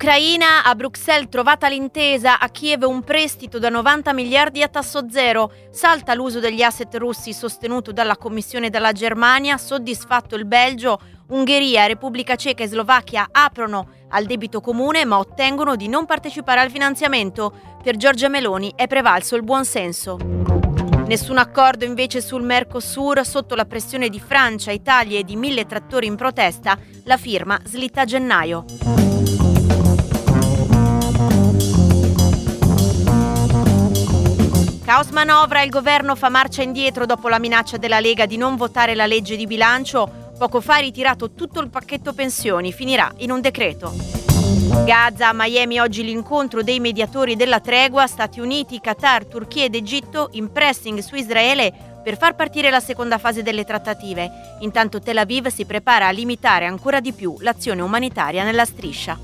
Ucraina, a Bruxelles trovata l'intesa, a Kiev un prestito da 90 miliardi a tasso zero, salta l'uso degli asset russi sostenuto dalla Commissione e dalla Germania, soddisfatto il Belgio, Ungheria, Repubblica Ceca e Slovacchia aprono al debito comune ma ottengono di non partecipare al finanziamento. Per Giorgia Meloni è prevalso il buonsenso. Nessun accordo invece sul Mercosur, sotto la pressione di Francia, Italia e di 1000 trattori in protesta, la firma slitta a gennaio. Caos manovra, il governo fa marcia indietro dopo la minaccia della Lega di non votare la legge di bilancio. Poco fa ha ritirato tutto il pacchetto pensioni, finirà in un decreto. Gaza, a Miami oggi l'incontro dei mediatori della tregua, Stati Uniti, Qatar, Turchia ed Egitto in pressing su Israele per far partire la seconda fase delle trattative. Intanto Tel Aviv si prepara a limitare ancora di più l'azione umanitaria nella striscia.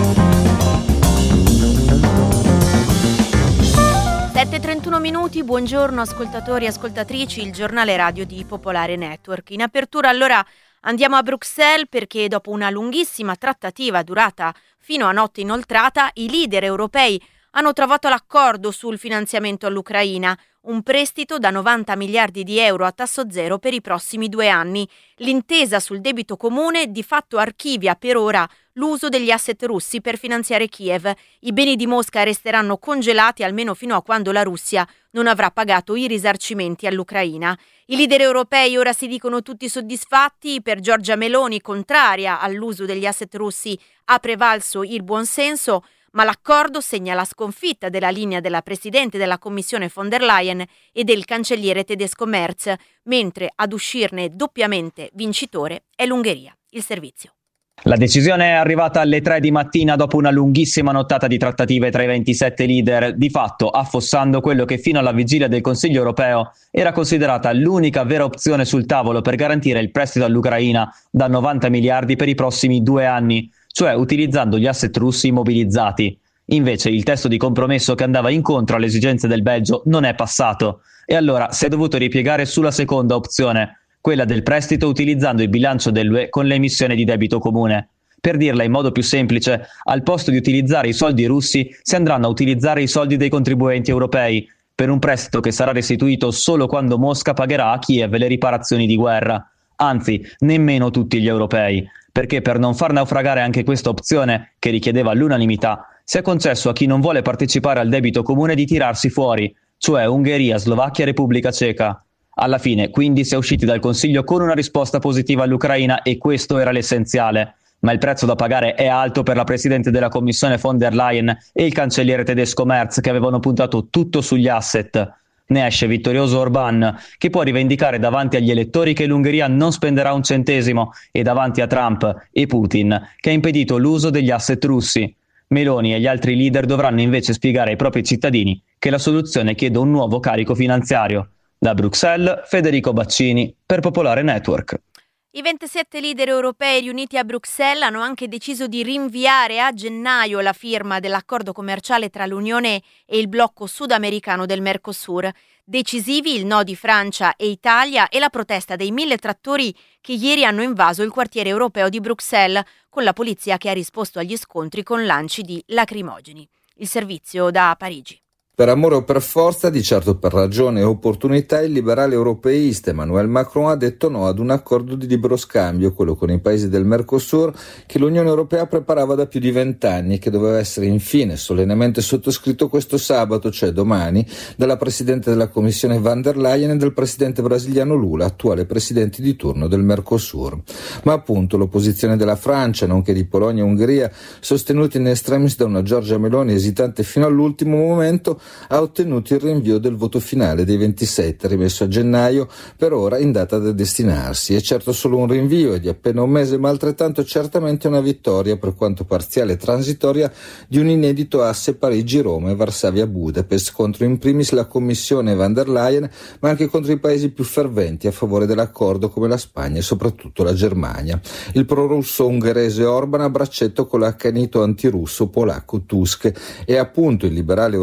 7:31 minuti, buongiorno ascoltatori e ascoltatrici, il giornale radio di Popolare Network. In apertura allora andiamo a Bruxelles perché dopo una lunghissima trattativa durata fino a notte inoltrata, i leader europei hanno trovato l'accordo sul finanziamento all'Ucraina, un prestito da 90 miliardi di euro a tasso zero per i prossimi 2 anni. L'intesa sul debito comune di fatto archivia per ora l'uso degli asset russi per finanziare Kiev. I beni di Mosca resteranno congelati almeno fino a quando la Russia non avrà pagato i risarcimenti all'Ucraina. I leader europei ora si dicono tutti soddisfatti. Per Giorgia Meloni, contraria all'uso degli asset russi, ha prevalso il buonsenso, ma l'accordo segna la sconfitta della linea della Presidente della Commissione von der Leyen e del cancelliere tedesco Merz, mentre ad uscirne doppiamente vincitore è l'Ungheria. Il servizio. La decisione è arrivata alle 3 di mattina dopo una lunghissima nottata di trattative tra i 27 leader, di fatto affossando quello che fino alla vigilia del Consiglio europeo era considerata l'unica vera opzione sul tavolo per garantire il prestito all'Ucraina da 90 miliardi per i prossimi 2 anni, cioè utilizzando gli asset russi immobilizzati. Invece il testo di compromesso che andava incontro alle esigenze del Belgio non è passato e allora si è dovuto ripiegare sulla seconda opzione, quella del prestito utilizzando il bilancio dell'UE con l'emissione di debito comune. Per dirla in modo più semplice, al posto di utilizzare i soldi russi si andranno a utilizzare i soldi dei contribuenti europei, per un prestito che sarà restituito solo quando Mosca pagherà a Kiev le riparazioni di guerra. Anzi, nemmeno tutti gli europei, perché per non far naufragare anche questa opzione, che richiedeva l'unanimità, si è concesso a chi non vuole partecipare al debito comune di tirarsi fuori, cioè Ungheria, Slovacchia e Repubblica Ceca. Alla fine, quindi, si è usciti dal Consiglio con una risposta positiva all'Ucraina e questo era l'essenziale. Ma il prezzo da pagare è alto per la Presidente della Commissione von der Leyen e il cancelliere tedesco Merz, che avevano puntato tutto sugli asset. Ne esce vittorioso Orbán, che può rivendicare davanti agli elettori che l'Ungheria non spenderà un centesimo, e davanti a Trump e Putin, che ha impedito l'uso degli asset russi. Meloni e gli altri leader dovranno invece spiegare ai propri cittadini che la soluzione chiede un nuovo carico finanziario. Da Bruxelles, Federico Baccini, per Popolare Network. I 27 leader europei riuniti a Bruxelles hanno anche deciso di rinviare a gennaio la firma dell'accordo commerciale tra l'Unione e il blocco sudamericano del Mercosur. Decisivi il no di Francia e Italia e la protesta dei 1000 trattori che ieri hanno invaso il quartiere europeo di Bruxelles, con la polizia che ha risposto agli scontri con lanci di lacrimogeni. Il servizio da Parigi. Per amore o per forza, di certo per ragione e opportunità, il liberale europeista Emmanuel Macron ha detto no ad un accordo di libero scambio, quello con i paesi del Mercosur, che l'Unione Europea preparava da più di 20 anni e che doveva essere infine solennemente sottoscritto questo sabato, cioè domani, dalla Presidente della Commissione von der Leyen e dal Presidente brasiliano Lula, attuale Presidente di turno del Mercosur. Ma appunto l'opposizione della Francia, nonché di Polonia e Ungheria, sostenuti in extremis da una Giorgia Meloni esitante fino all'ultimo momento, ha ottenuto il rinvio del voto finale dei 27, rimesso a gennaio, per ora in data da destinarsi. È certo solo un rinvio, è di appena un mese, ma altrettanto certamente una vittoria, per quanto parziale e transitoria, di un inedito asse Parigi-Roma e Varsavia-Budapest, contro in primis la Commissione von der Leyen, ma anche contro i paesi più ferventi a favore dell'accordo come la Spagna e soprattutto la Germania. Il prorusso ungherese Orban a braccetto con l'accanito antirusso polacco Tusk e appunto il liberale europeista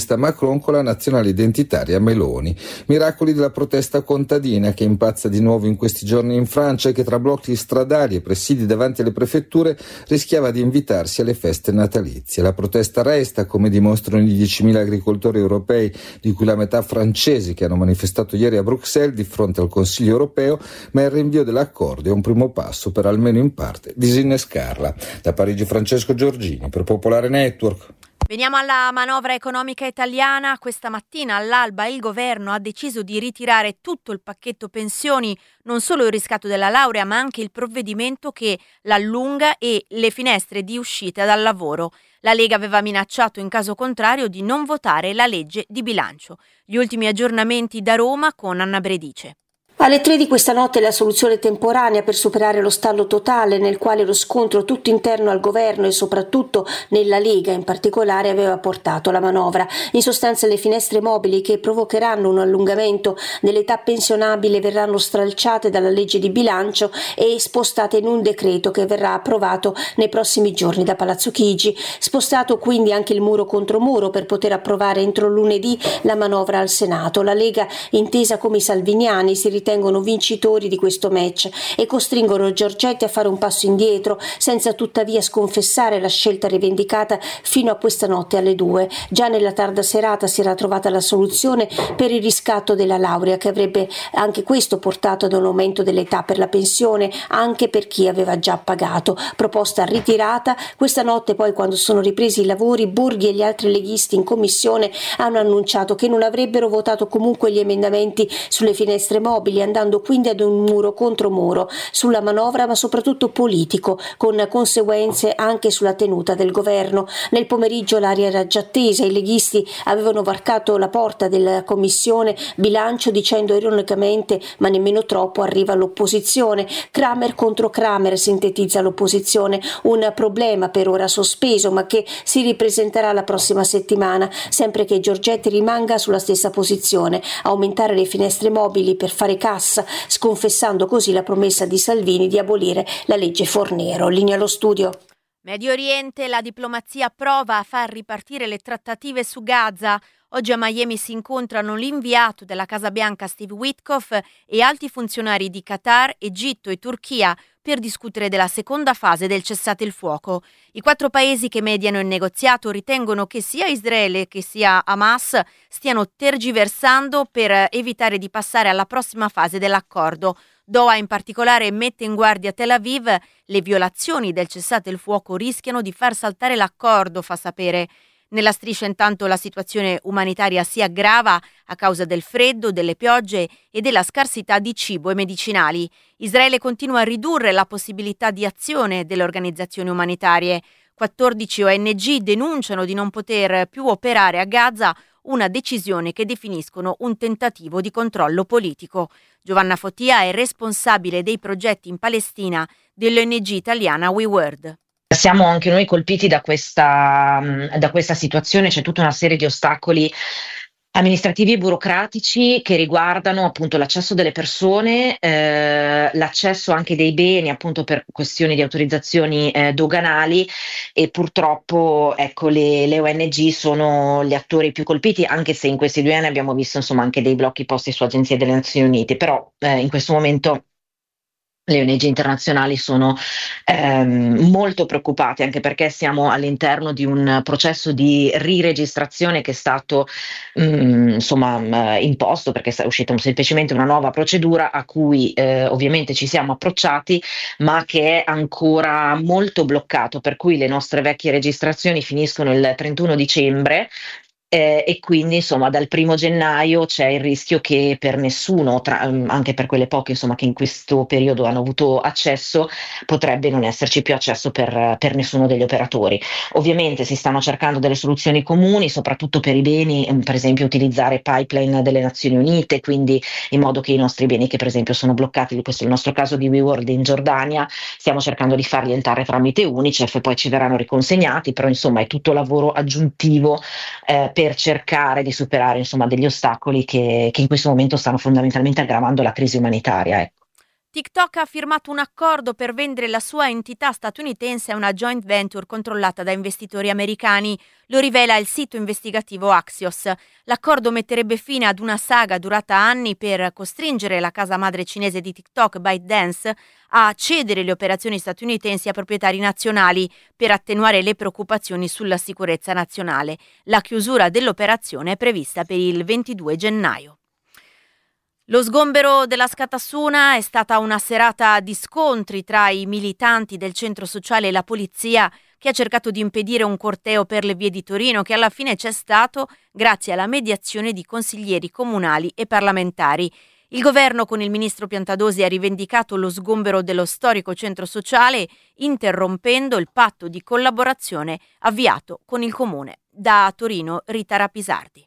socialista Macron con la nazionale identitaria Meloni. Miracoli della protesta contadina che impazza di nuovo in questi giorni in Francia e che tra blocchi stradali e presidi davanti alle prefetture rischiava di invitarsi alle feste natalizie. La protesta resta, come dimostrano i 10.000 agricoltori europei, di cui la metà francesi, che hanno manifestato ieri a Bruxelles di fronte al Consiglio europeo, ma il rinvio dell'accordo è un primo passo per almeno in parte disinnescarla. Da Parigi Francesco Giorgini per Popolare Network. Veniamo alla manovra economica italiana. Questa mattina all'alba il governo ha deciso di ritirare tutto il pacchetto pensioni, non solo il riscatto della laurea, ma anche il provvedimento che l'allunga e le finestre di uscita dal lavoro. La Lega aveva minacciato in caso contrario di non votare la legge di bilancio. Gli ultimi aggiornamenti da Roma con Anna Bredice. Alle 3 di questa notte la soluzione temporanea per superare lo stallo totale nel quale lo scontro tutto interno al governo e soprattutto nella Lega in particolare aveva portato la manovra. In sostanza le finestre mobili che provocheranno un allungamento dell'età pensionabile verranno stralciate dalla legge di bilancio e spostate in un decreto che verrà approvato nei prossimi giorni da Palazzo Chigi. Spostato quindi anche il muro contro muro per poter approvare entro lunedì la manovra al Senato. La Lega, intesa come i salviniani, si ritengono vincitori di questo match e costringono Giorgetti a fare un passo indietro senza tuttavia sconfessare la scelta rivendicata fino a questa notte alle 2. Già nella tarda serata si era trovata la soluzione per il riscatto della laurea, che avrebbe anche questo portato ad un aumento dell'età per la pensione anche per chi aveva già pagato. Proposta ritirata. Questa notte poi, quando sono ripresi i lavori, Borghi e gli altri leghisti in commissione hanno annunciato che non avrebbero votato comunque gli emendamenti sulle finestre mobili, andando quindi ad un muro contro muro sulla manovra, ma soprattutto politico, con conseguenze anche sulla tenuta del governo. Nel pomeriggio l'aria era già tesa, i leghisti avevano varcato la porta della commissione bilancio dicendo ironicamente ma nemmeno troppo, arriva l'opposizione. Kramer contro Kramer, sintetizza l'opposizione, un problema per ora sospeso ma che si ripresenterà la prossima settimana, sempre che Giorgetti rimanga sulla stessa posizione, aumentare le finestre mobili per fare cassa, sconfessando così la promessa di Salvini di abolire la legge Fornero. Linea allo studio. Medio Oriente, la diplomazia prova a far ripartire le trattative su Gaza. Oggi a Miami si incontrano l'inviato della Casa Bianca Steve Witkoff e alti funzionari di Qatar, Egitto e Turchia per discutere della seconda fase del cessate il fuoco. I 4 paesi che mediano il negoziato ritengono che sia Israele che sia Hamas stiano tergiversando per evitare di passare alla prossima fase dell'accordo. Doha in particolare mette in guardia Tel Aviv. Le violazioni del cessate il fuoco rischiano di far saltare l'accordo, fa sapere. Nella striscia intanto la situazione umanitaria si aggrava a causa del freddo, delle piogge e della scarsità di cibo e medicinali. Israele continua a ridurre la possibilità di azione delle organizzazioni umanitarie. 14 ONG denunciano di non poter più operare a Gaza, una decisione che definiscono un tentativo di controllo politico. Giovanna Fottia è responsabile dei progetti in Palestina dell'ONG italiana WeWorld. Siamo anche noi colpiti da questa situazione, c'è tutta una serie di ostacoli amministrativi e burocratici che riguardano appunto l'accesso delle persone, l'accesso anche dei beni appunto per questioni di autorizzazioni doganali e purtroppo ecco le ONG sono gli attori più colpiti, anche se in questi 2 anni abbiamo visto insomma anche dei blocchi posti su agenzie delle Nazioni Unite, però in questo momento le ONG internazionali sono molto preoccupate, anche perché siamo all'interno di un processo di riregistrazione che è stato imposto, perché è uscita semplicemente una nuova procedura a cui ovviamente ci siamo approcciati, ma che è ancora molto bloccato, per cui le nostre vecchie registrazioni finiscono il 31 dicembre. E quindi insomma dal 1 gennaio c'è il rischio che per nessuno, anche per quelle poche insomma che in questo periodo hanno avuto accesso, potrebbe non esserci più accesso per nessuno degli operatori. Ovviamente si stanno cercando delle soluzioni comuni, soprattutto per i beni, per esempio utilizzare pipeline delle Nazioni Unite, quindi in modo che i nostri beni che per esempio sono bloccati, questo è il nostro caso di WeWorld in Giordania, stiamo cercando di farli entrare tramite Unicef e poi ci verranno riconsegnati, però insomma è tutto lavoro aggiuntivo per cercare di superare insomma degli ostacoli che in questo momento stanno fondamentalmente aggravando la crisi umanitaria. Ecco. TikTok ha firmato un accordo per vendere la sua entità statunitense a una joint venture controllata da investitori americani, lo rivela il sito investigativo Axios. L'accordo metterebbe fine ad una saga durata anni per costringere la casa madre cinese di TikTok, ByteDance, a cedere le operazioni statunitensi a proprietari nazionali per attenuare le preoccupazioni sulla sicurezza nazionale. La chiusura dell'operazione è prevista per il 22 gennaio. Lo sgombero della Scatassuna è stata una serata di scontri tra i militanti del centro sociale e la polizia, che ha cercato di impedire un corteo per le vie di Torino, che alla fine c'è stato grazie alla mediazione di consiglieri comunali e parlamentari. Il governo con il ministro Piantadosi ha rivendicato lo sgombero dello storico centro sociale, interrompendo il patto di collaborazione avviato con il comune. Da Torino, Rita Rapisardi.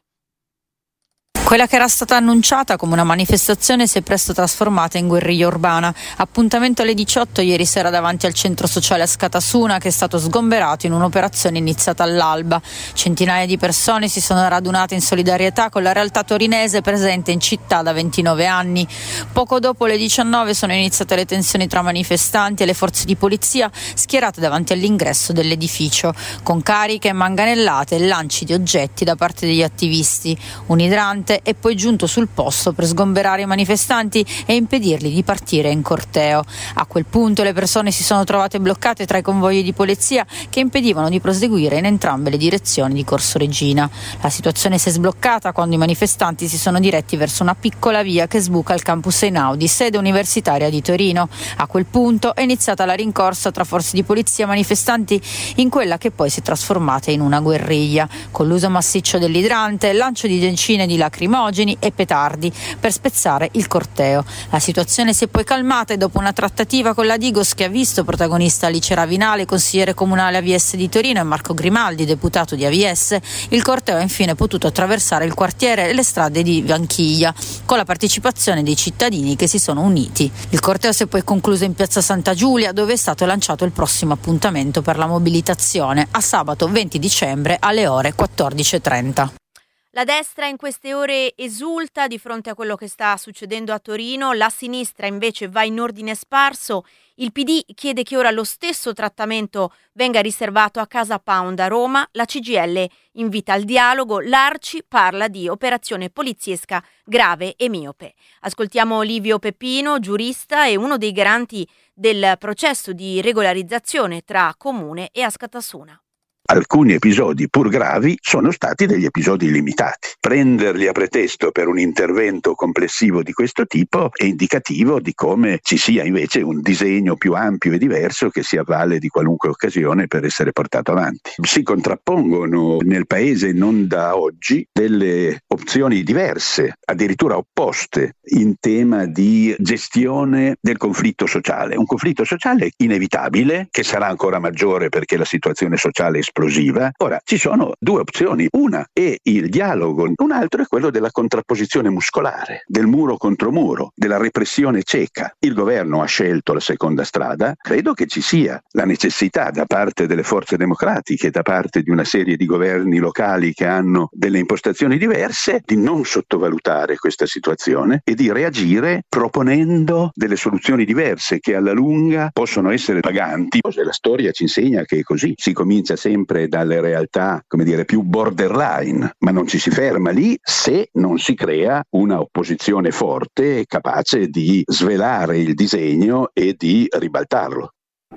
Quella che era stata annunciata come una manifestazione si è presto trasformata in guerriglia urbana. Appuntamento alle 18 ieri sera davanti al centro sociale a Scatassuna, che è stato sgomberato in un'operazione iniziata all'alba. Centinaia di persone si sono radunate in solidarietà con la realtà torinese presente in città da 29 anni. Poco dopo le 19 sono iniziate le tensioni tra manifestanti e le forze di polizia schierate davanti all'ingresso dell'edificio, con cariche, manganellate e lanci di oggetti da parte degli attivisti. Un idrante è poi giunto sul posto per sgomberare i manifestanti e impedirli di partire in corteo. A quel punto le persone si sono trovate bloccate tra i convogli di polizia che impedivano di proseguire in entrambe le direzioni di Corso Regina. La situazione si è sbloccata quando i manifestanti si sono diretti verso una piccola via che sbuca il campus Einaudi, sede universitaria di Torino. A quel punto è iniziata la rincorsa tra forze di polizia e manifestanti in quella che poi si è trasformata in una guerriglia, con l'uso massiccio dell'idrante, il lancio di decine di lacrimogeni e petardi per spezzare il corteo. La situazione si è poi calmata e dopo una trattativa con la Digos, che ha visto protagonista Alice Ravinale, consigliere comunale AVS di Torino, e Marco Grimaldi, deputato di AVS, il corteo ha infine potuto attraversare il quartiere e le strade di Vanchiglia, con la partecipazione dei cittadini che si sono uniti. Il corteo si è poi concluso in piazza Santa Giulia, dove è stato lanciato il prossimo appuntamento per la mobilitazione, a sabato 20 dicembre alle ore 14:30. La destra in queste ore esulta di fronte a quello che sta succedendo a Torino, la sinistra invece va in ordine sparso. Il PD chiede che ora lo stesso trattamento venga riservato a Casa Pound a Roma, la CGIL invita al dialogo, l'Arci parla di operazione poliziesca grave e miope. Ascoltiamo Livio Peppino, giurista e uno dei garanti del processo di regolarizzazione tra Comune e Scatassuna. Alcuni episodi, pur gravi, sono stati degli episodi limitati. Prenderli a pretesto per un intervento complessivo di questo tipo è indicativo di come ci sia invece un disegno più ampio e diverso che si avvale di qualunque occasione per essere portato avanti. Si contrappongono nel Paese non da oggi delle opzioni diverse, addirittura opposte, in tema di gestione del conflitto sociale. Un conflitto sociale inevitabile, che sarà ancora maggiore perché la situazione sociale è esplosiva. Ora, ci sono due opzioni. Una è il dialogo, un altro è quello della contrapposizione muscolare, del muro contro muro, della repressione cieca. Il governo ha scelto la seconda strada. Credo che ci sia la necessità da parte delle forze democratiche, da parte di una serie di governi locali che hanno delle impostazioni diverse, di non sottovalutare questa situazione e di reagire proponendo delle soluzioni diverse che alla lunga possono essere paganti. La storia ci insegna che è così. Si comincia sempre dalle realtà, più borderline, ma non ci si ferma lì se non si crea una opposizione forte capace di svelare il disegno e di ribaltarlo.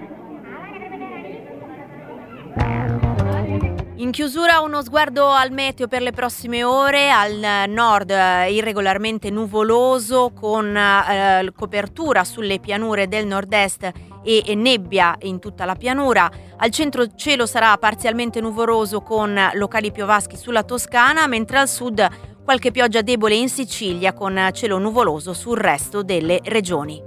In chiusura uno sguardo al meteo per le prossime ore. Al nord irregolarmente nuvoloso con copertura sulle pianure del nord-est e nebbia in tutta la pianura. Al centro cielo sarà parzialmente nuvoloso con locali piovaschi sulla Toscana, mentre al sud qualche pioggia debole in Sicilia con cielo nuvoloso sul resto delle regioni.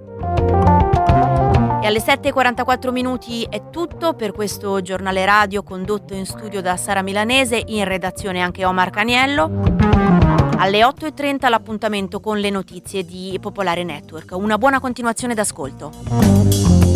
E alle 7:44 è tutto per questo giornale radio condotto in studio da Sara Milanese, in redazione anche Omar Caniello. Alle 8:30 l'appuntamento con le notizie di Popolare Network. Una buona continuazione d'ascolto.